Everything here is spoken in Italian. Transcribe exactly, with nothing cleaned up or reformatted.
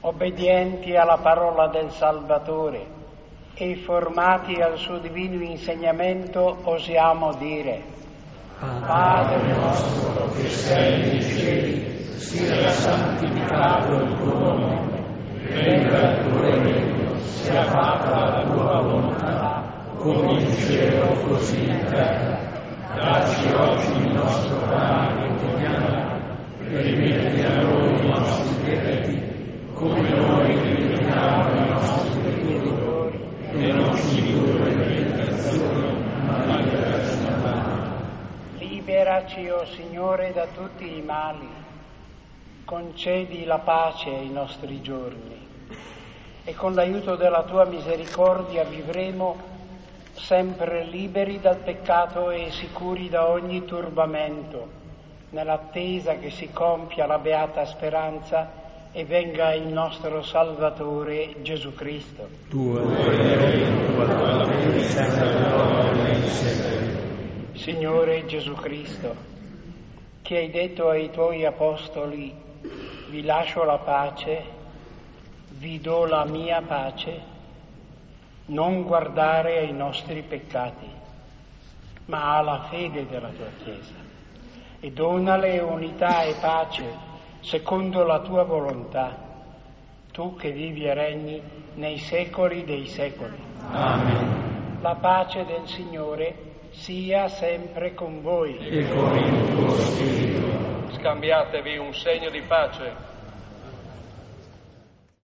obbedienti alla parola del Salvatore e formati al suo divino insegnamento, osiamo dire: Padre nostro che sei nei cieli, sia santificato il tuo nome, venga il tuo regno, sia fatta la tua volontà, come in cielo così in terra. Dacci oggi il nostro pane quotidiano, e rimetti a noi i nostri debiti, come noi rimettiamo ai nostri debitori, e non ci indurre in tentazione, ma liberaci dal male. Liberaci, o Signore, da tutti i mali. Concedi la pace ai nostri giorni, e con l'aiuto della tua misericordia vivremo sempre liberi dal peccato e sicuri da ogni turbamento, nell'attesa che si compia la beata speranza e venga il nostro Salvatore Gesù Cristo. Tuo è il regno, tua gloria, senza gloria in secoli. Signore Gesù Cristo, che hai detto ai tuoi apostoli: vi lascio la pace, vi do la mia pace, non guardare ai nostri peccati, ma alla fede della tua Chiesa, e donale unità e pace secondo la tua volontà, tu che vivi e regni nei secoli dei secoli. Amen. La pace del Signore sia sempre con voi. E con il tuo spirito. Scambiatevi un segno di pace.